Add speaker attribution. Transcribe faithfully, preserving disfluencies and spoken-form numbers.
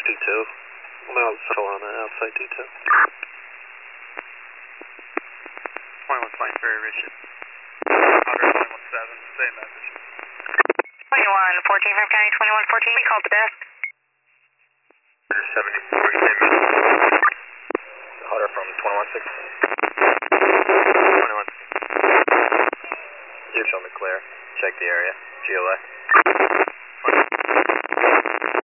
Speaker 1: detail. I'm out still on the outside detail.
Speaker 2: twenty-one Flying Ferry, Richard. Otter twenty-one seven, same message.
Speaker 3: twenty-one fourteen from County twenty-one fourteen, we called the desk.
Speaker 2: seventy-four, same message.
Speaker 4: Otter from twenty-one six.
Speaker 2: twenty-one.
Speaker 4: You show me clear. Check the area. G L A.